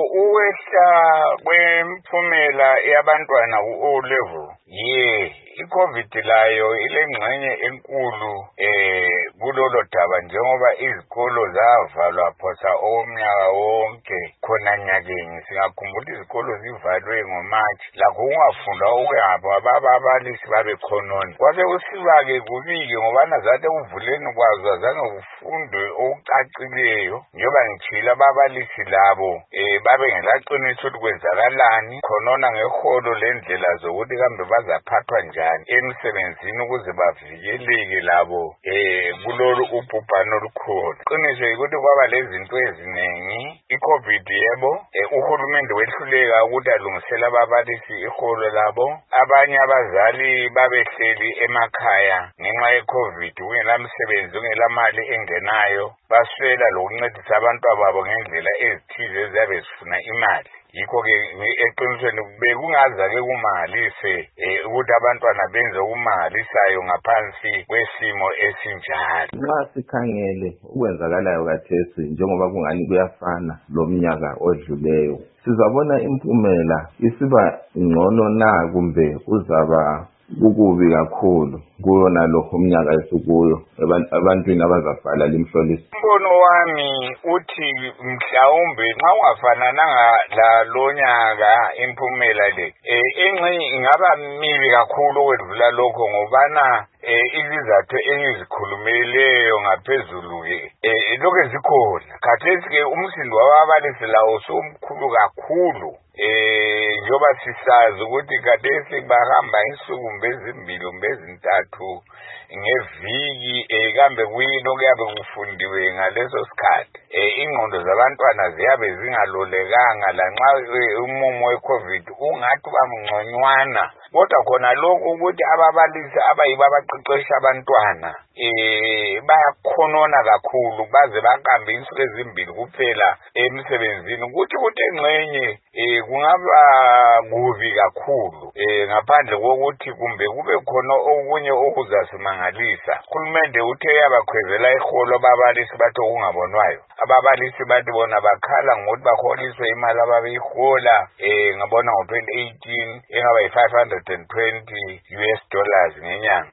ukwehla kwemphumela yabantwana ku-O level i-COVID layo ilengxenye enkulu kulolo daba njengoba izikolo zavalwa phosa omnyaka wonke khona nyakeni. Singakhumbula izikolo zivalwe ngoMarch lakho ungafunda okuyapho ababalisi babe khonona. Kwase kusiba-ke kubike ngobana zathi uvuleni kwazo azange kufundwe okucacileyo njengoba ngitshila ababalisi labo babe ngelaqiniso ukuthi kwenzakalani khonona ngeholo lendlela zokuthi kambe bazaphathwa njani emsebenzini ukuze bavikeleke labo kulolu ubhubhane olukhona. Qiniso ukuthi kwaba lezinto eziningi i-COVID yebo uhulumende wehluleka ukuthi alungisele ababalisi iholo labo. Abanye abazali babehleli emakhaya ngenxa ye-COVID kungelamsebenzi kungelamali engenayo baswela lokuncedisa abantwababo ngendlela ezithize eziyabe zifuna imali. Yikho-ke eqinisweni bekungaza-ke kumangalise ukuthi abantwana benze okumangalisayo ngaphansi kwesimo esinjalo. Nxa sikhangele ukwenzakalayo kathesi njengoba kungani kuyafana lo mnyaka odluleyo, sizabona impumela isiba ngcono na kumbe uzaba kukubi kakhulu kuyona lo umnyaka esikuyo ebantwini abazabhala limhloliso? Umbono wami uthi mhlawumbe nxa ungafanananga lo nyaka impumela le engxenye ingaba mibi kakhulu okwedlula lokho ngobana izizathu engizikhulumeleyo ngaphezulu-ke lokhu zikhona. Khathesi-ke umsindo wababalisi lawo somkhulu kakhulu njengoba sisazi ukuthi khathesi bahamba insuku ezimbili ezintathu ngeviki kambe kuyini okuyabe kufundiwe ngaleso sikhathi. Ingqondo zabantwana ziyabe zingalolekanga lanxa umumo we-COVID ungathi bamngconywana, kodwa khona lokhu ukuthi ababalisi abayibo abaqeqesha abantwana bayakhonona kakhulu baze bakambe insuku ezimbili kuphela emsebenzini. Ukuthi engxenye kungaba kubi kakhulu ngaphandle kokuthi kumbe kube khona okunye okuzasimangalisa. Uhulumende uthe yabakhwezela iholo ababalisi bathi okungabonwayo. Ababalisi bathi bona bakhala ngokuthi baholiswe imali ababeyihola ngabona ngo-2018 engaba yi-$520 ngenyanga.